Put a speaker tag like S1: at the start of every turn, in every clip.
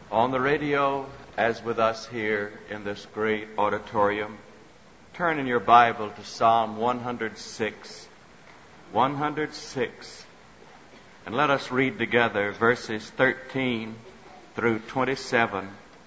S1: on the radio as with us here in this great auditorium. Turn in your Bible to Psalm 106. 106. And let us read together verses 13 through 27.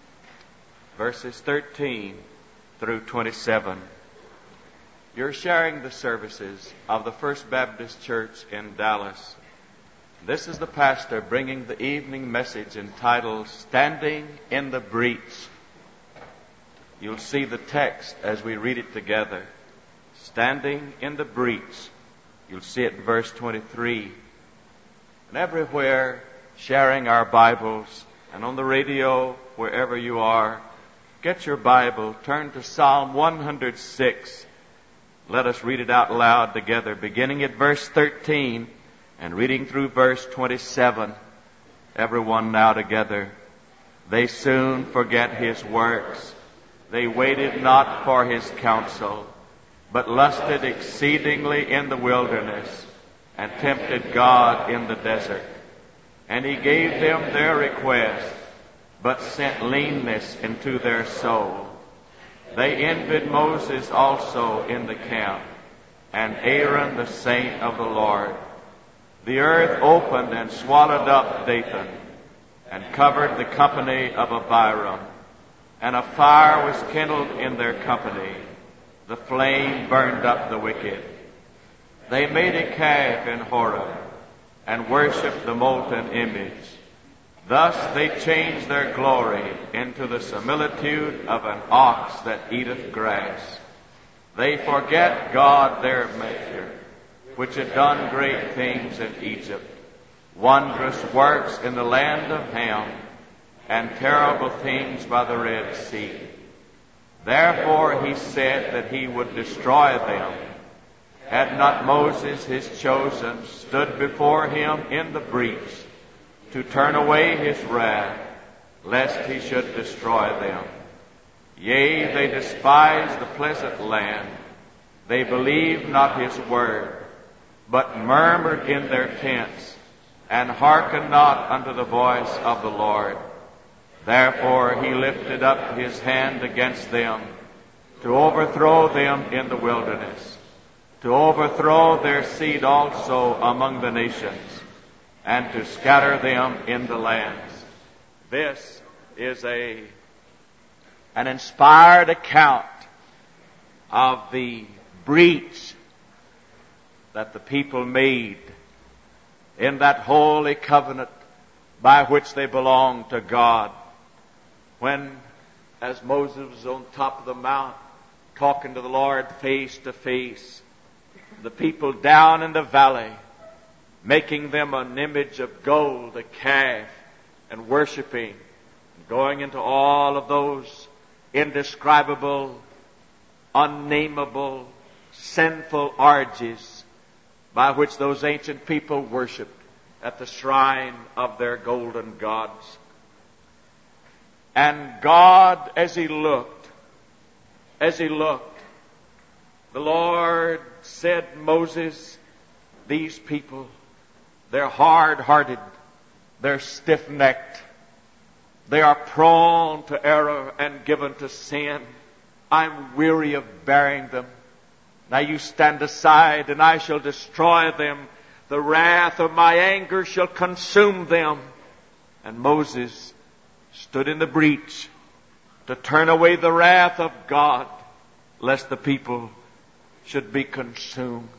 S1: Verses 13 through 27. You're sharing the services of the First Baptist Church in Dallas. This is the pastor bringing the evening message entitled, Standing in the Breach. You'll see the text as we read it together. Standing in the breach. You'll see it in verse 23. And everywhere, sharing our Bibles, and on the radio, wherever you are, get your Bible, turn to Psalm 106. Let us read it out loud together, beginning at verse 13 and reading through verse 27. Everyone now together. They soon forget his works. They waited not for his counsel, but lusted exceedingly in the wilderness, and tempted God in the desert. And he gave them their request, but sent leanness into their soul. They envied Moses also in the camp, and Aaron the saint of the Lord. The earth opened and swallowed up Dathan, and covered the company of Abiram. And a fire was kindled in their company. The flame burned up the wicked. They made a calf in Horeb, and worshipped the molten image. Thus they changed their glory into the similitude of an ox that eateth grass. They forget God their Maker, which had done great things in Egypt, wondrous works in the land of Ham, and terrible things by the Red Sea. Therefore he said that he would destroy them. Had not Moses, his chosen, stood before him in the breach, to turn away his wrath, lest he should destroy them. Yea, they despised the pleasant land. They believed not his word, but murmured in their tents, and hearkened not unto the voice of the Lord. Therefore he lifted up his hand against them, to overthrow them in the wilderness, to overthrow their seed also among the nations, and to scatter them in the lands. This is an inspired account of the breach that the people made in that holy covenant by which they belonged to God. When, as Moses was on top of the mount, talking to the Lord face to face, the people down in the valley, making them an image of gold, a calf, and worshiping, going into all of those indescribable, unnameable, sinful orgies by which those ancient people worshipped at the shrine of their golden gods. And God, as he looked, the Lord said, Moses, these people, they're hard-hearted, they're stiff-necked, they are prone to error and given to sin. I'm weary of bearing them. Now you stand aside, and I shall destroy them. The wrath of my anger shall consume them. And Moses stood in the breach to turn away the wrath of God, lest the people should be consumed.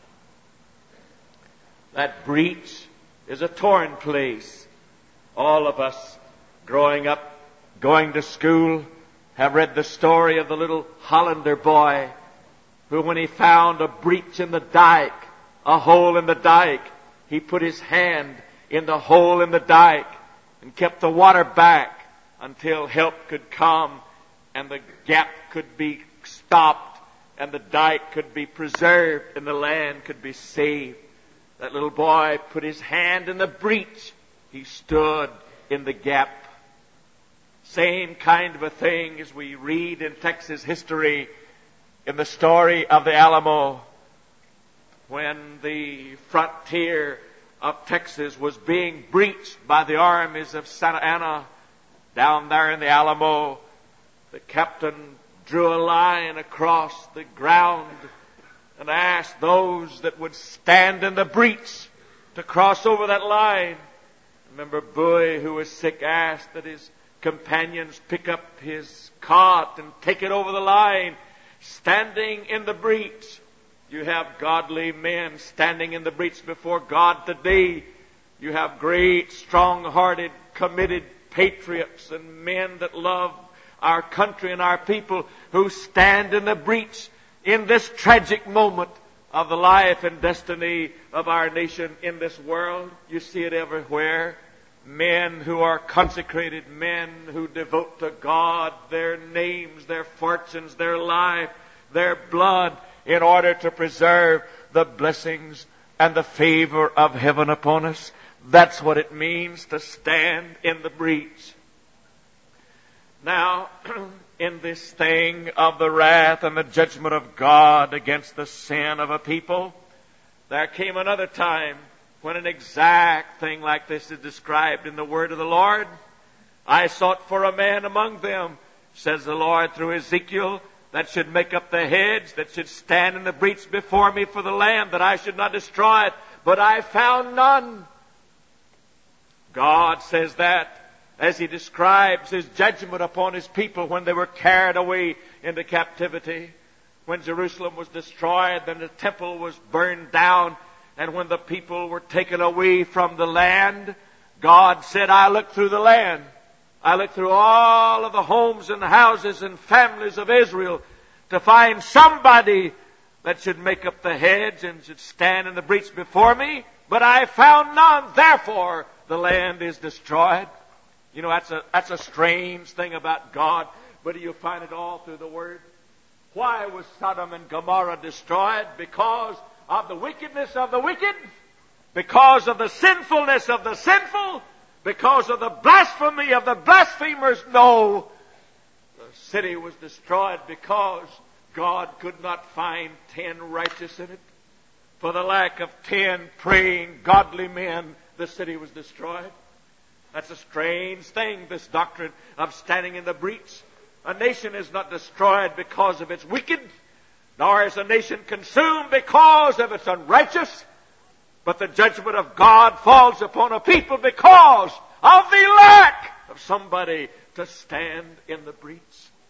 S1: That breach is a torn place. All of us growing up, going to school, have read the story of the little Hollander boy who, when he found a breach in the dike, a hole in the dike, he put his hand in the hole in the dike and kept the water back until help could come and the gap could be stopped and the dike could be preserved and the land could be saved. That little boy put his hand in the breach. He stood in the gap. Same kind of a thing as we read in Texas history in the story of the Alamo, when the frontier of Texas was being breached by the armies of Santa Anna Down there in the Alamo, the captain drew a line across the ground and asked those that would stand in the breach to cross over that line. Remember, Bowie, who was sick, asked that his companions pick up his cot and take it over the line, standing in the breach. You have godly men standing in the breach before God today. You have great, strong-hearted, committed patriots and men that love our country and our people who stand in the breach in this tragic moment of the life and destiny of our nation in this world. You see it everywhere. Men who are consecrated, men who devote to God their names, their fortunes, their life, their blood in order to preserve the blessings and the favor of heaven upon us. That's what it means to stand in the breach. Now, in this thing of the wrath and the judgment of God against the sin of a people, there came another time when an exact thing like this is described in the word of the Lord. I sought for a man among them, says the Lord through Ezekiel, that should make up the hedge, that should stand in the breach before me for the land, that I should not destroy it. But I found none. God says that as He describes His judgment upon His people when they were carried away into captivity. When Jerusalem was destroyed, then the temple was burned down, and when the people were taken away from the land, God said, I looked through the land. I looked through all of the homes and houses and families of Israel to find somebody that should make up the hedge and should stand in the breach before me, but I found none. Therefore, the land is destroyed. You know, that's a strange thing about God, but you find it all through the Word. Why was Sodom and Gomorrah destroyed? Because of the wickedness of the wicked? Because of the sinfulness of the sinful? Because of the blasphemy of the blasphemers? No. The city was destroyed because God could not find 10 righteous in it. For the lack of 10 praying, godly men, the city was destroyed. That's a strange thing, this doctrine of standing in the breach. A nation is not destroyed because of its wicked, nor is a nation consumed because of its unrighteous. But the judgment of God falls upon a people because of the lack of somebody to stand in the breach.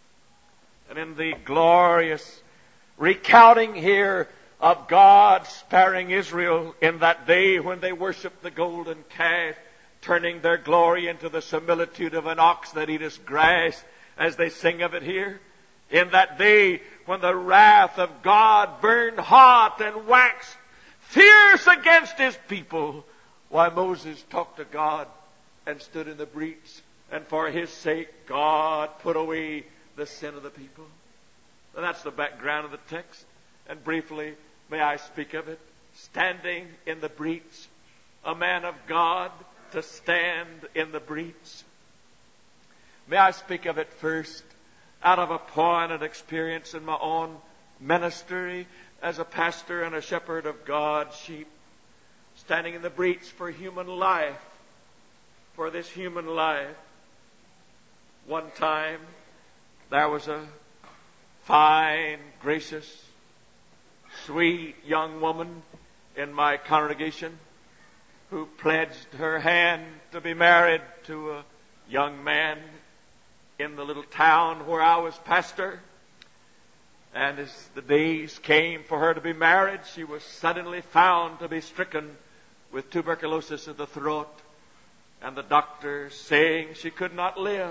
S1: And in the glorious recounting here of God sparing Israel in that day when they worshiped the golden calf, turning their glory into the similitude of an ox that eateth grass, as they sing of it here. In that day when the wrath of God burned hot and waxed fierce against His people, why Moses talked to God and stood in the breach, and for his sake God put away the sin of the people. And that's the background of the text. And briefly, may I speak of it? Standing in the breach. A man of God to stand in the breach. May I speak of it first out of a poignant experience in my own ministry as a pastor and a shepherd of God's sheep. Standing in the breach for human life. For this human life. One time, there was a fine, gracious, sweet young woman in my congregation who pledged her hand to be married to a young man in the little town where I was pastor. And as the days came for her to be married, she was suddenly found to be stricken with tuberculosis of the throat, and the doctor saying she could not live.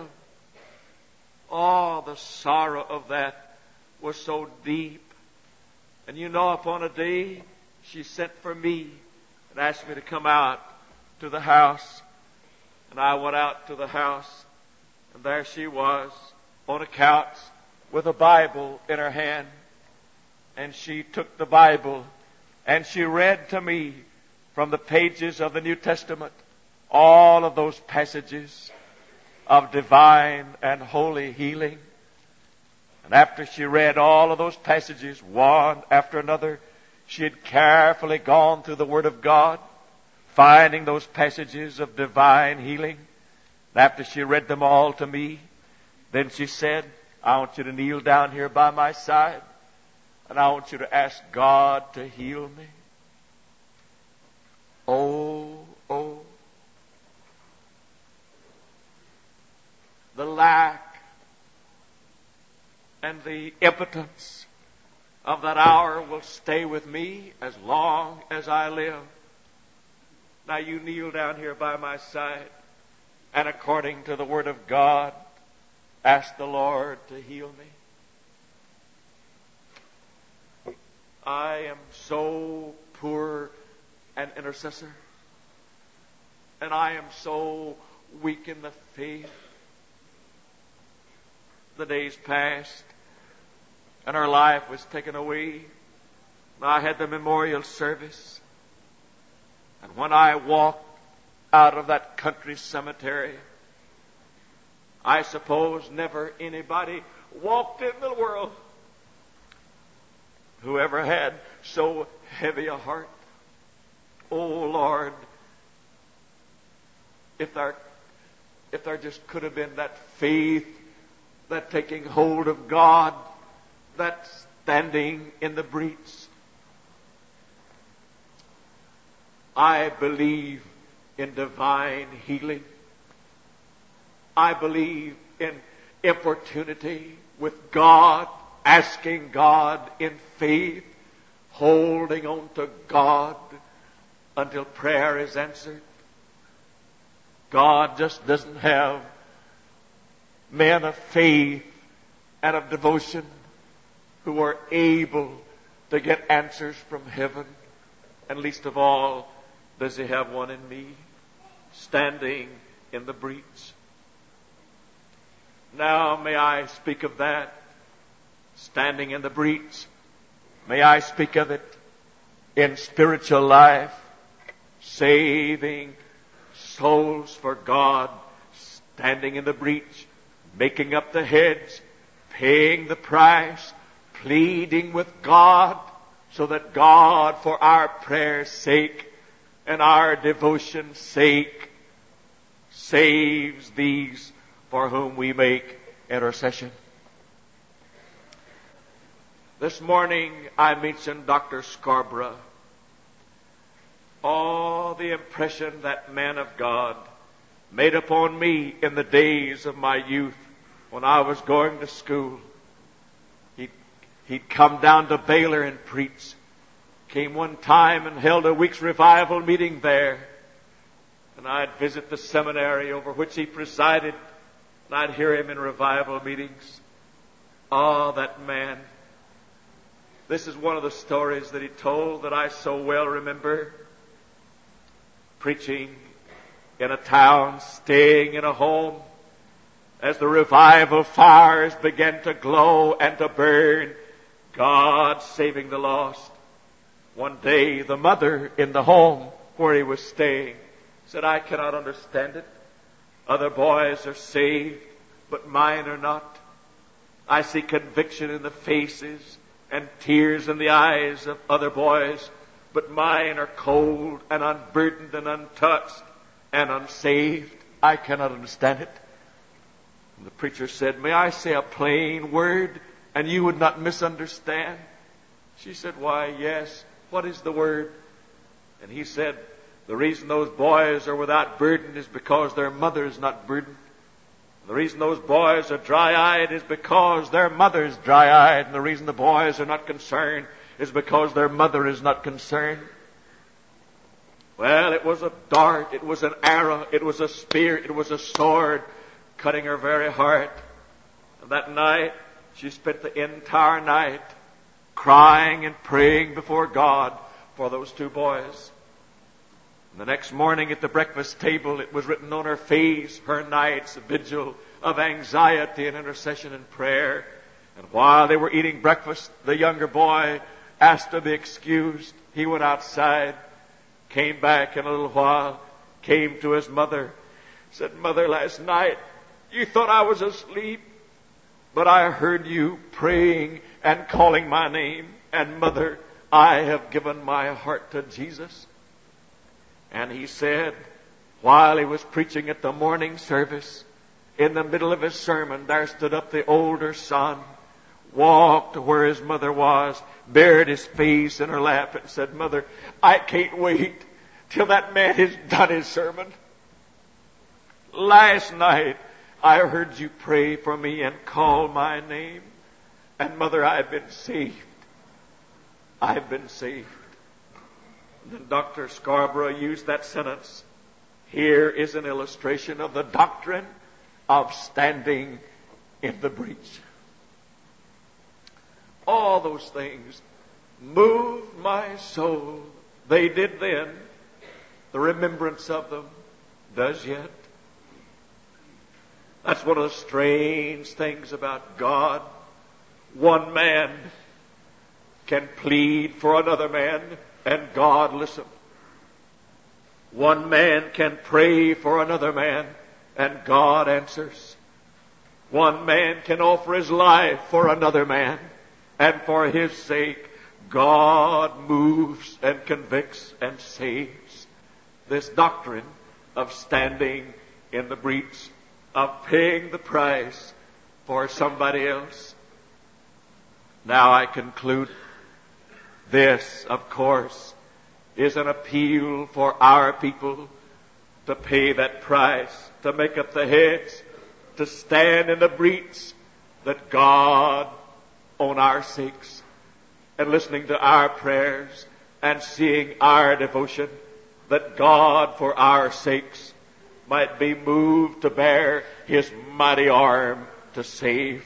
S1: Oh, the sorrow of that was so deep. And you know, upon a day, she sent for me and asked me to come out to the house. And I went out to the house, and there she was on a couch with a Bible in her hand. And she took the Bible and she read to me from the pages of the New Testament all of those passages of divine and holy healing. And after she read all of those passages, one after another, she had carefully gone through the Word of God, finding those passages of divine healing. After she read them all to me, then she said, I want you to kneel down here by my side, and I want you to ask God to heal me. Oh, the lack and the impotence of that hour will stay with me as long as I live. Now you kneel down here by my side, and according to the Word of God, ask the Lord to heal me. I am so poor an intercessor, and I am so weak in the faith. The days passed, and her life was taken away. I had the memorial service, and when I walked out of that country cemetery, I suppose never anybody walked in the world who ever had so heavy a heart. Oh, Lord, if there just could have been that faith, that taking hold of God, that standing in the breach. I believe in divine healing. I believe in importunity with God, asking God in faith, holding on to God until prayer is answered. God just doesn't have men of faith and of devotion who are able to get answers from heaven. And least of all, does He have one in me, standing in the breach. Now may I speak of that, standing in the breach. May I speak of it in spiritual life, saving souls for God, standing in the breach, making up the hedge, paying the price, pleading with God, so that God, for our prayer's sake and our devotion's sake, saves these for whom we make intercession. This morning I mentioned Dr. Scarborough. Oh, the impression that man of God made upon me in the days of my youth when I was going to school. He'd come down to Baylor and preach. Came one time and held a week's revival meeting there. And I'd visit the seminary over which he presided, and I'd hear him in revival meetings. Oh, that man. This is one of the stories that he told that I so well remember. Preaching in a town, staying in a home, as the revival fires began to glow and to burn, God saving the lost. One day, the mother in the home where he was staying said, I cannot understand it. Other boys are saved, but mine are not. I see conviction in the faces and tears in the eyes of other boys, but mine are cold and unburdened and untouched and unsaved. I cannot understand it. And the preacher said, may I say a plain word and you would not misunderstand? She said, why, yes. What is the word? And he said, the reason those boys are without burden is because their mother is not burdened. The reason those boys are dry-eyed is because their mother is dry-eyed. And the reason the boys are not concerned is because their mother is not concerned. Well, it was a dart, it was an arrow, it was a spear, it was a sword cutting her very heart. And that night, she spent the entire night crying and praying before God for those two boys. And the next morning at the breakfast table, it was written on her face, her night's vigil of anxiety and intercession and prayer. And while they were eating breakfast, the younger boy asked to be excused. He went outside, came back in a little while, came to his mother, said, Mother, last night you thought I was asleep, but I heard you praying and calling my name. And Mother, I have given my heart to Jesus. And he said, While he was preaching at the morning service, in the middle of his sermon, there stood up the older son, walked to where his mother was, buried his face in her lap, and said, "Mother, I can't wait till that man has done his sermon. Last night, I heard you pray for me and call my name. And Mother, I've been saved. I've been saved." And then Dr. Scarborough used that sentence. Here is an illustration of the doctrine of standing in the breach. All those things moved my soul. They did then. The remembrance of them does yet. That's one of the strange things about God. One man can plead for another man, and God listens. One man can pray for another man, and God answers. One man can offer his life for another man, and for his sake, God moves and convicts and saves. This doctrine of standing in the breach, of paying the price for somebody else. Now I conclude. This, of course, is an appeal for our people to pay that price, to make up the heads, to stand in the breach that God, on our sakes, and listening to our prayers and seeing our devotion, that God, for our sakes, might be moved to bear His mighty arm to save.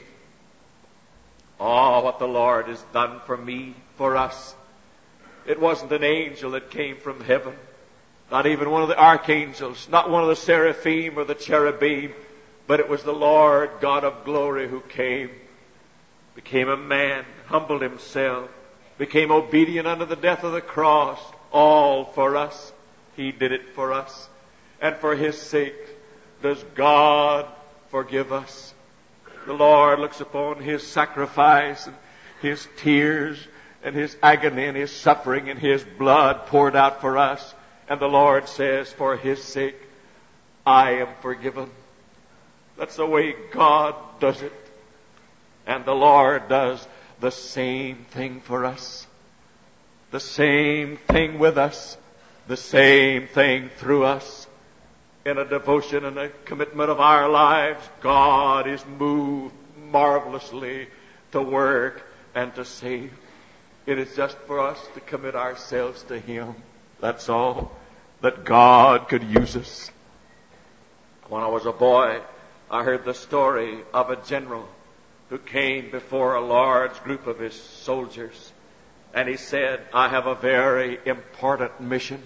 S1: Oh, what the Lord has done for me, for us. It wasn't an angel that came from heaven, not even one of the archangels, not one of the seraphim or the cherubim, but it was the Lord God of glory who came, became a man, humbled himself, became obedient unto the death of the cross, all for us. He did it for us. And for His sake does God forgive us. The Lord looks upon His sacrifice and His tears and His agony and His suffering and His blood poured out for us. And the Lord says, for His sake, I am forgiven. That's the way God does it. And the Lord does the same thing for us. The same thing with us. The same thing through us. In a devotion and a commitment of our lives, God is moved marvelously to work and to save. It is just for us to commit ourselves to Him. That's all. That God could use us. When I was a boy, I heard the story of a general who came before a large group of his soldiers. And he said, I have a very important mission.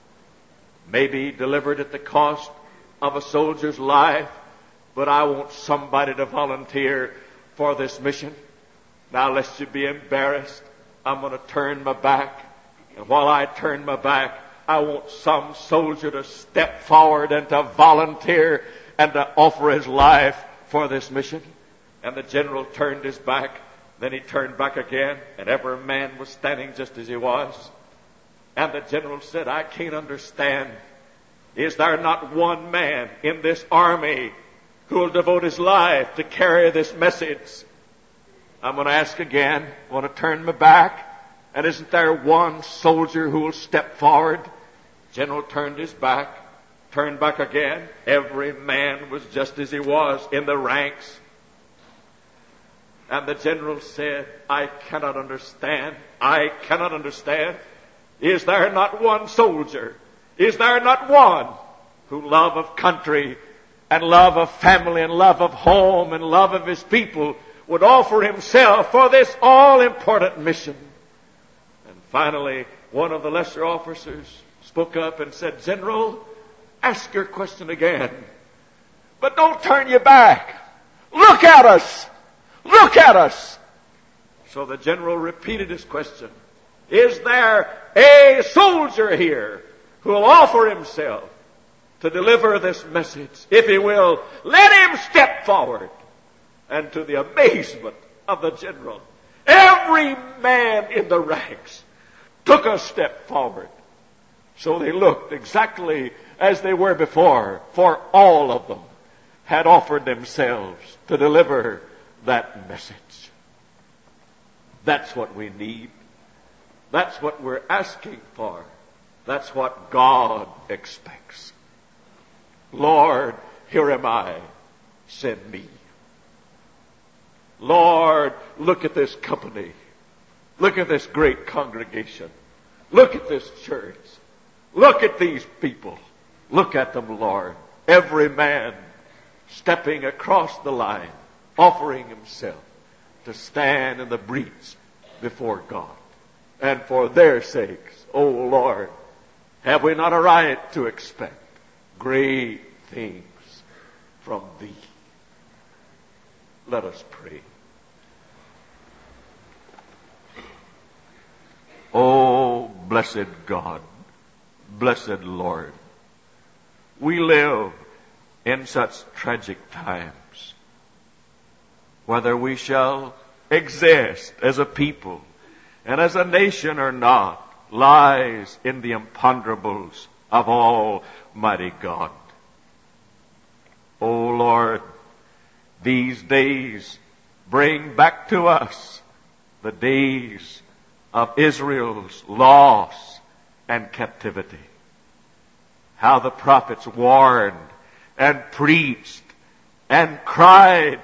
S1: Maybe delivered at the cost of a soldier's life, but I want somebody to volunteer for this mission. Now, lest you be embarrassed, I'm going to turn my back. And while I turn my back, I want some soldier to step forward and to volunteer and to offer his life for this mission. And the general turned his back. Then he turned back again, and every man was standing just as he was. And the general said, I can't understand. Is there not one man in this army who will devote his life to carry this message? I'm going to ask again. I want to turn my back. And isn't there one soldier who will step forward? General turned his back, turned back again. Every man was just as he was in the ranks. And the general said, I cannot understand. I cannot understand. Is there not one soldier? Is there not one who love of country and love of family and love of home and love of his people would offer himself for this all-important mission? And finally, one of the lesser officers spoke up and said, General, ask your question again. But don't turn your back. Look at us. Look at us. So the general repeated his question. Is there a soldier here who will offer himself to deliver this message? If he will, let him step forward. And to the amazement of the general, every man in the ranks took a step forward. So they looked exactly
S2: as they were before, for all of them had offered themselves to deliver that message. That's what we need. That's what we're asking for. That's what God expects. Lord, here am I. Send me. Lord, look at this company. Look at this great congregation. Look at this church. Look at these people. Look at them, Lord. Every man stepping across the line, offering himself to stand in the breach before God. And for their sakes, O Lord, have we not a right to expect great things from Thee? Let us pray. Oh, blessed God, blessed Lord, we live in such tragic times. Whether we shall exist as a people and as a nation or not lies in the imponderables of Almighty God. O Lord, these days bring back to us the days of Israel's loss and captivity. How the prophets warned and preached and cried,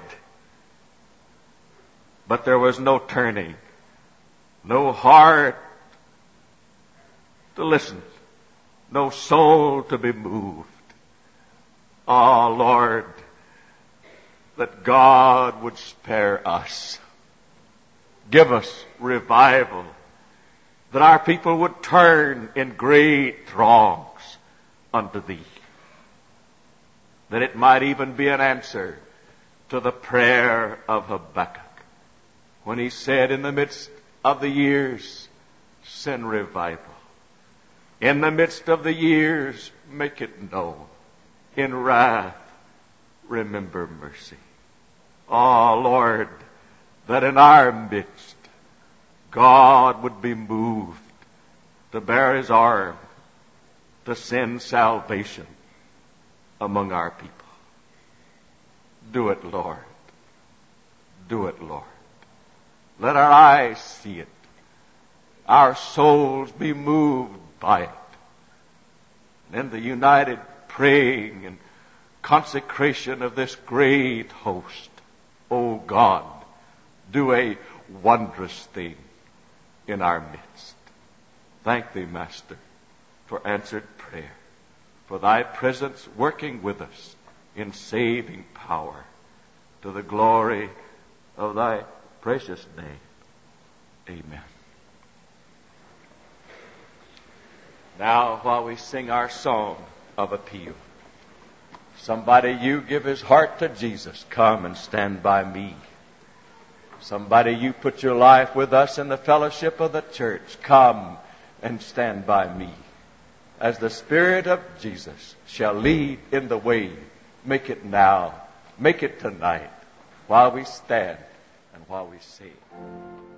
S2: but there was no turning, no heart to listen, no soul to be moved. Oh, Lord, that God would spare us. Give us revival, that our people would turn in great throngs unto Thee. That it might even be an answer to the prayer of Habakkuk, when he said, in the midst of the years, send revival. In the midst of the years, make it known. In wrath, remember mercy. Oh, Lord, that in our midst, God would be moved to bear His arm, to send salvation among our people. Do it, Lord. Do it, Lord. Let our eyes see it. Our souls be moved by it. And in the united praying and consecration of this great host, O God, do a wondrous thing in our midst. Thank Thee, Master, for answered prayer, for Thy presence working with us in saving power, to the glory of Thy precious name. Amen. Now, while we sing our song of appeal, somebody, you give his heart to Jesus, come and stand by me. Somebody, you put your life with us in the fellowship of the church, come and stand by me. As the Spirit of Jesus shall lead in the way, make it now, make it tonight, while we stand and while we sing.